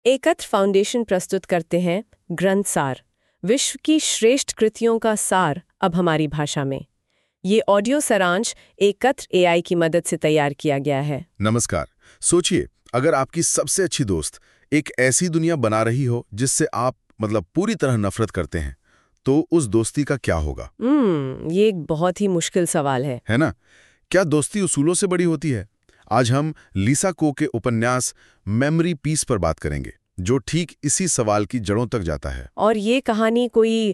एकत्र फाउंडेशन प्रस्तुत करते हैं ग्रंथ सार, विश्व की श्रेष्ठ कृतियों का सार अब हमारी भाषा में। ये ऑडियो सारांश एकत्र एआई की मदद से तैयार किया गया है। नमस्कार। सोचिए, अगर आपकी सबसे अच्छी दोस्त एक ऐसी दुनिया बना रही हो जिससे आप पूरी तरह नफरत करते हैं, तो उस दोस्ती का क्या होगा? ये एक बहुत ही मुश्किल सवाल है ना? क्या दोस्ती उसूलों से बड़ी होती है? आज हम लीसा को के उपन्यास मेमोरी पीस पर बात करेंगे, जो ठीक इसी सवाल की जड़ों तक जाता है। और ये कहानी कोई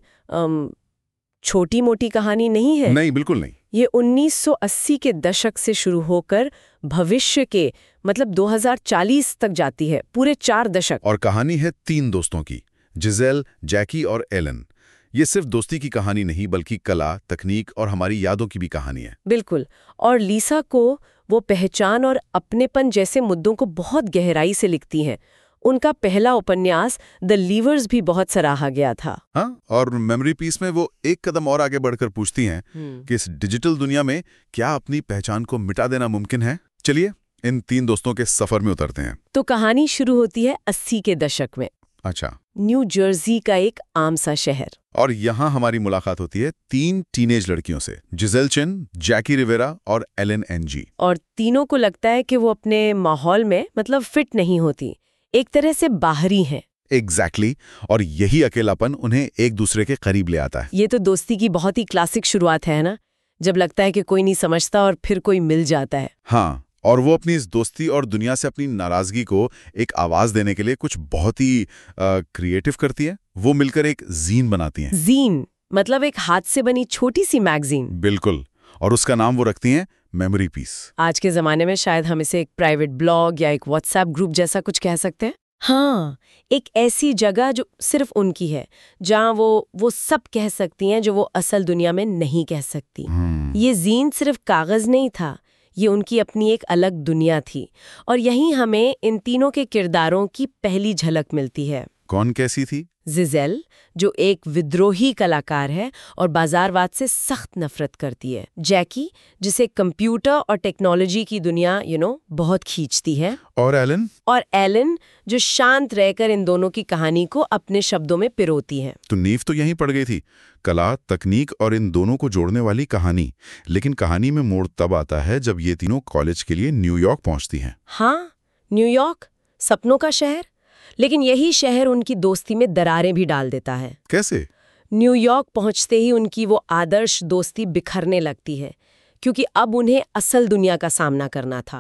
छोटी मोटी कहानी नहीं है। नहीं, बिल्कुल नहीं। ये 1980 के दशक से शुरू होकर भविष्य के 2040 तक जाती है, पूरे 4 दशक। और कहानी है 3 दोस्तों की, जिजेल, जैकी और एलन। ये सिर्फ दोस्ती की कहानी नहीं, बल्कि कला, तकनीक और हमारी यादों की भी कहानी है। बिल्कुल। और लीसा को वो पहचान और अपनेपन जैसे मुद्दों को बहुत गहराई से लिखती हैं। उनका पहला उपन्यास द लीवर्स भी बहुत सराहा गया था। हाँ, और मेमोरी पीस में वो एक कदम और आगे बढ़कर पूछती हैं कि इस डिजिटल दुनिया में क्या अपनी पहचान को मिटा देना मुमकिन है। चलिए इन 3 दोस्तों के सफर में उतरते हैं। तो कहानी शुरू होती है 80 के दशक में। अच्छा। न्यू जर्सी का एक आम सा शहर। और यहाँ हमारी मुलाकात होती है 3 टीनेज लड़कियों से, जिजेल चिन, जैकी रिवेरा और एलन एनजी। और तीनों को लगता है कि वो अपने माहौल में फिट नहीं होती, एक तरह से बाहरी हैं। एग्जैक्टली। और यही अकेलापन उन्हें एक दूसरे के करीब ले आता है। ये तो दोस्ती की बहुत ही क्लासिक शुरुआत है ना, जब लगता है कि कोई नहीं समझता और फिर कोई मिल जाता है। हाँ, और वो अपनी इस दोस्ती और दुनिया से अपनी नाराजगी को एक आवाज देने के लिए कुछ बहुत ही क्रिएटिव करती है। वो मिलकर एक जीन बनाती हैं। जीन मतलब एक हाथ से बनी छोटी सी मैगजीन। बिल्कुल। और उसका नाम वो रखती हैं मेमोरी पीस। आज के जमाने में शायद हम इसे एक प्राइवेट ब्लॉग या एक व्हाट्सएप ग्रुप जैसा कुछ कह सकते हैं। हाँ, एक ऐसी जगह जो सिर्फ उनकी है, जहाँ वो सब कह सकती हैं जो वो असल दुनिया में नहीं कह सकती। ये जीन सिर्फ कागज नहीं था, ये उनकी अपनी एक अलग दुनिया थी। और यहीं हमें इन तीनों के किरदारों की पहली झलक मिलती है। कौन कैसी थी? जिजेल, जो एक विद्रोही कलाकार है और बाजारवाद से सख्त नफरत करती है। जैकी, जिसे कंप्यूटर और टेक्नोलॉजी की दुनिया बहुत खींचती है। और एलन? और एलन, जो शांत रहकर इन दोनों की कहानी को अपने शब्दों में पिरोती है। तो नींव तो यहीं पड़ गई थी, कला, तकनीक और इन दोनों को जोड़ने वाली कहानी। लेकिन कहानी में मोड़ तब आता है जब ये तीनों कॉलेज के लिए न्यूयॉर्क पहुंचती हैं। हाँ, न्यूयॉर्क, सपनों का शहर। लेकिन यही शहर उनकी दोस्ती में दरारें भी डाल देता है। कैसे? न्यूयॉर्क पहुंचते ही उनकी वो आदर्श दोस्ती बिखरने लगती है, क्योंकि अब उन्हें असल दुनिया का सामना करना था।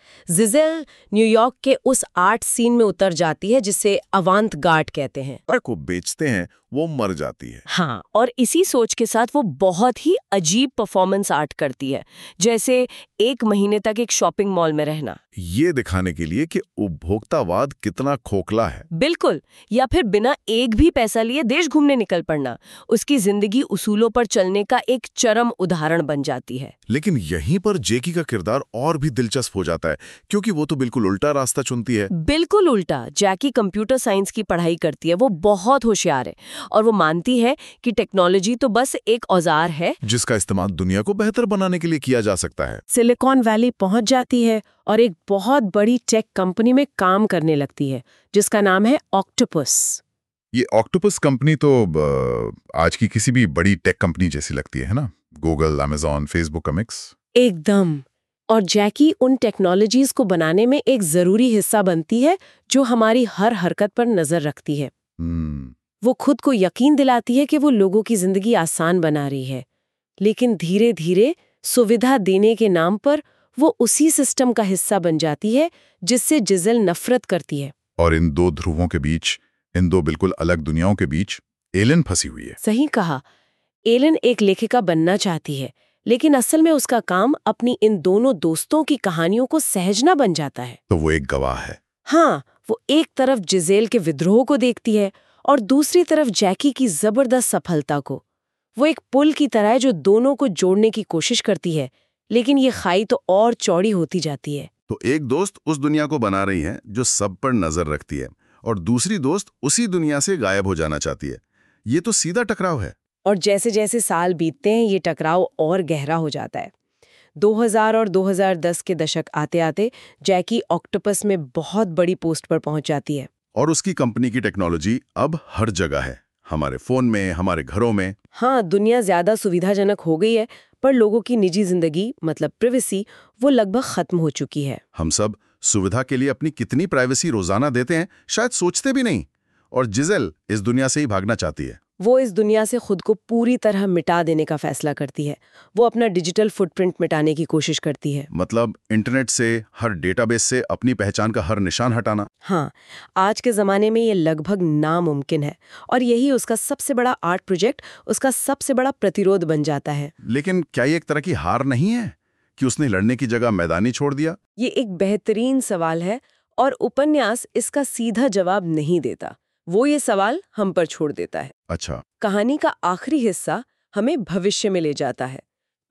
जिजेल न्यूयॉर्क के उस आर्ट सीन में उतर जाती है जिसे अवांत गार्ड कहते हैं। को बेचते हैं, वो मर जाती है। हाँ, और इसी सोच के साथ वो बहुत ही अजीब परफॉर्मेंस आर्ट करती है, जैसे 1 महीने तक एक शॉपिंग मॉल में रहना, ये दिखाने के लिए कि उपभोक्तावाद कितना खोखला है। बिल्कुल। या फिर बिना एक भी पैसा लिए देश घूमने निकल पड़ना उसकी जिंदगी उसूलों पर चलने का एक चरम उदाहरण बन जाती है। लेकिन यहीं पर जेकी का किरदार और भी दिलचस्प हो जाता है, क्योंकि वो तो बिल्कुल उल्टा रास्ता चुनती है। बिल्कुल उल्टा। जैकी कंप्यूटर साइंस की पढ़ाई करती है, वो बहुत होशियार है और वो मानती है कि टेक्नोलॉजी तो बस एक औजार है जिसका इस्तेमाल दुनिया को बेहतर बनाने के लिए किया जा सकता है। सिलिकॉन वैली पहुंच जाती है और एक बहुत बड़ी टेक कंपनी में काम करने लगती है, जिसका नाम है ऑक्टोपस। ये ऑक्टोपस कंपनी तो आज की किसी भी बड़ी टेक कंपनी जैसी लगती है ना? गूगल, अमेजॉन, फेसबुक का मिक्स। एकदम। और जैकी उन टेक्नोलॉजीज को बनाने में एक जरूरी हिस्सा बनती है जो हमारी हर हरकत पर नजर रखती है। वो खुद को यकीन दिलाती है कि वो लोगों की जिंदगी आसान बना रही है, लेकिन धीरे धीरे सुविधा देने के नाम पर वो उसी सिस्टम का हिस्सा बन जाती है जिससे जिजेल नफरत करती है। और इन 2 ध्रुवों के बीच, इन 2 बिल्कुल अलग दुनियाओं के बीच एलन फंसी हुई है। सही कहा। एलन एक लेखिका बनना चाहती है, लेकिन असल में उसका काम अपनी इन दोनों दोस्तों की कहानियों को सहजना बन जाता है। तो वो एक गवाह है। हाँ, वो एक तरफ जिजेल के विद्रोह को देखती है और दूसरी तरफ जैकी की जबरदस्त सफलता को। वो एक पुल की तरह है जो दोनों को जोड़ने की कोशिश करती है, लेकिन ये खाई तो और चौड़ी होती जाती है। तो एक दोस्त उस दुनिया को बना रही है जो सब पर नजर रखती है, और दूसरी दोस्त उसी दुनिया से गायब हो जाना चाहती है। ये तो सीधा टकराव है। और जैसे जैसे साल बीतते हैं, ये टकराव और गहरा हो जाता है। 2000 और 2010 के दशक आते आते जैकी ऑक्टोपस में बहुत बड़ी पोस्ट पर पहुंच जाती है। और उसकी कंपनी की टेक्नोलॉजी अब हर जगह है, हमारे फोन में, हमारे घरों में। हाँ, दुनिया ज्यादा सुविधाजनक हो गई है, पर लोगों की निजी जिंदगी मतलब प्राइवेसी वो लगभग खत्म हो चुकी है। हम सब सुविधा के लिए अपनी कितनी प्राइवेसी रोजाना देते हैं, शायद सोचते भी नहीं। और जिजेल इस दुनिया से ही भागना चाहती है। वो इस दुनिया से खुद को पूरी तरह मिटा देने का फैसला करती है। वो अपना डिजिटल फुटप्रिंट मिटाने की कोशिश करती है। मतलब इंटरनेट से, हर डेटाबेस से अपनी पहचान का हर निशान हटाना। हाँ, आज के ज़माने में ये लगभग नामुमकिन है, और यही उसका सबसे बड़ा आर्ट प्रोजेक्ट, उसका सबसे बड़ा प्रतिरोध बन जाता है। लेकिन क्या ये एक तरह की हार नहीं है कि उसने लड़ने की जगह मैदानी छोड़ दिया? ये एक बेहतरीन सवाल है, और उपन्यास इसका सीधा जवाब नहीं देता। वो ये सवाल हम पर छोड़ देता है। अच्छा। कहानी का आखिरी हिस्सा हमें भविष्य में ले जाता है,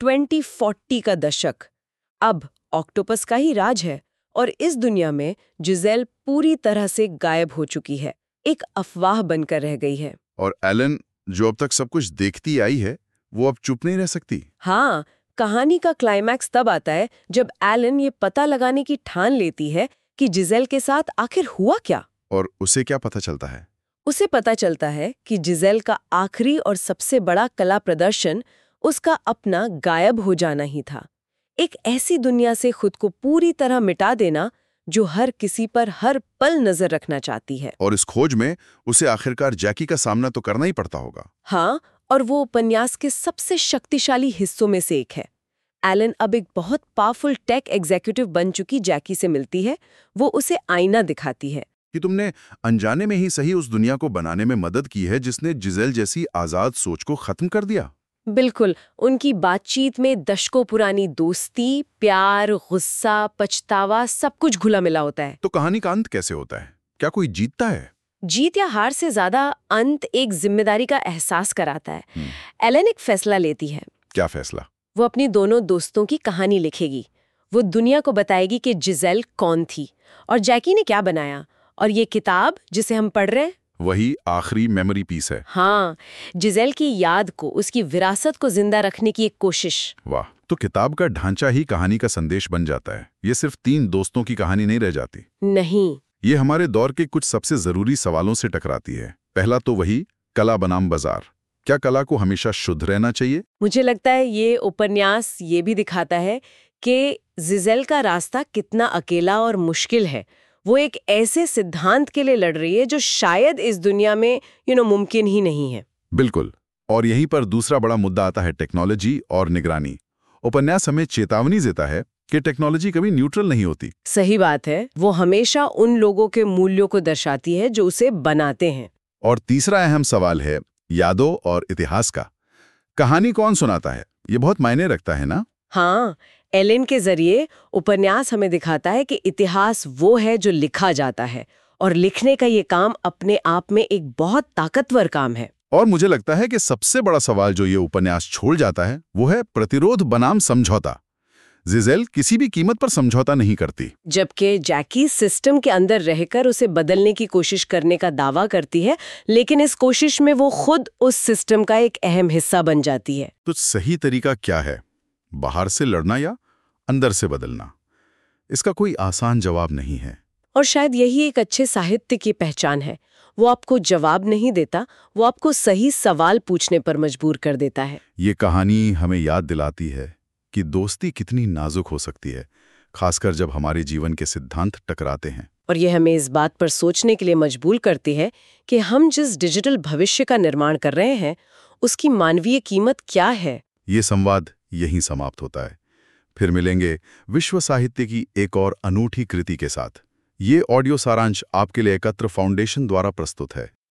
2040 का दशक। अब ऑक्टोपस का ही राज है, और इस दुनिया में जिजेल पूरी तरह से गायब हो चुकी है, एक अफवाह बनकर रह गई है। और एलन, जो अब तक सब कुछ देखती आई है, वो अब चुप नहीं रह सकती। हाँ, कहानी का क्लाइमैक्स तब आता है जब एलन ये पता लगाने की ठान लेती है कि जिजेल के साथ आखिर हुआ क्या। और उसे क्या पता चलता है? उसे पता चलता है कि जिजेल का आखिरी और सबसे बड़ा कला प्रदर्शन उसका अपना गायब हो जाना ही था। एक ऐसी दुनिया से खुद को पूरी तरह मिटा देना जो हर किसी पर हर पल नजर रखना चाहती है। और इस खोज में उसे आखिरकार जैकी का सामना तो करना ही पड़ता होगा। हाँ, और वो उपन्यास के सबसे शक्तिशाली हिस्सों में से एक है। एलन अब एक बहुत पावरफुल टेक एग्जीक्यूटिव बन चुकी जैकी से मिलती है। वो उसे आईना दिखाती है कि तुमने अनजाने में ही सही उस दुनिया को बनाने में मदद की है जिसने जिजेल जैसी आजाद सोच को खत्म कर दिया। बिल्कुल, उनकी बातचीत में दशकों पुरानी दोस्ती, प्यार, गुस्सा, पछतावा सब कुछ घुला मिला होता है। तो कहानी का अंत कैसे होता है? क्या कोई जीतता है? जीत या हार से ज्यादा अंत एक जिम्मेदारी का एहसास कराता है। एलन एक फैसला लेती है। क्या फैसला? वो अपनी दोनों दोस्तों की कहानी लिखेगी। वो दुनिया को बताएगी कि जिजेल कौन थी और जैकी ने क्या बनाया। और ये किताब जिसे हम पढ़ रहे हैं, वही आखिरी मेमोरी पीस है। हाँ, जिजेल की याद को, उसकी विरासत को जिंदा रखने की एक कोशिश। वाह, तो किताब का ढांचा ही कहानी का संदेश बन जाता है। ये सिर्फ 3 दोस्तों की कहानी नहीं रह जाती। नहीं, ये हमारे दौर के कुछ सबसे जरूरी सवालों से टकराती है। पहला तो वही कला बनाम बाजार। क्या कला को हमेशा शुद्ध रहना चाहिए? मुझे लगता है ये उपन्यास ये भी दिखाता है कि जिजेल का रास्ता कितना अकेला और मुश्किल है। वो एक ऐसे सिद्धांत के लिए लड़ रही है जो शायद इस दुनिया में मुमकिन ही नहीं है। बिल्कुल। और यहीं पर दूसरा बड़ा मुद्दा आता है, टेक्नोलॉजी और निगरानी। उपन्यास हमें चेतावनी देता है कि टेक्नोलॉजी कभी न्यूट्रल नहीं होती। सही बात है, वो हमेशा उन लोगों के मूल्यों को दर्शाती है जो उसे बनाते हैं। और तीसरा अहम सवाल है यादों और इतिहास का। कहानी कौन सुनाता है, ये बहुत मायने रखता है ना? हाँ, एलन के जरिए उपन्यास हमें दिखाता है कि इतिहास वो है जो लिखा जाता है, और लिखने का ये काम अपने आप में एक बहुत ताकतवर काम है। और मुझे लगता है कि सबसे बड़ा सवाल जो ये उपन्यास छोड़ जाता है वो है प्रतिरोध बनाम समझौता। जिजेल किसी भी कीमत पर समझौता नहीं करती, जबकि जैकी सिस्टम के अंदर रहकर उसे बदलने की कोशिश करने का दावा करती है, लेकिन इस कोशिश में वो खुद उस सिस्टम का एक अहम हिस्सा बन जाती है। तो सही तरीका क्या है, बाहर से लड़ना या अंदर से बदलना? इसका कोई आसान जवाब नहीं है। और शायद यही एक अच्छे साहित्य की पहचान है। वो आपको जवाब नहीं देता, वो आपको सही सवाल पूछने पर मजबूर कर देता है। ये कहानी हमें याद दिलाती है कि दोस्ती कितनी नाजुक हो सकती है, खासकर जब हमारे जीवन के सिद्धांत टकराते हैं। और ये हमें इस बात पर सोचने के लिए मजबूर करती है कि हम जिस डिजिटल भविष्य का निर्माण कर रहे हैं, उसकी मानवीय कीमत क्या है। ये संवाद यहीं समाप्त होता है। फिर मिलेंगे विश्व साहित्य की एक और अनूठी कृति के साथ। ये ऑडियो सारांश आपके लिए एकत्र फाउंडेशन द्वारा प्रस्तुत है।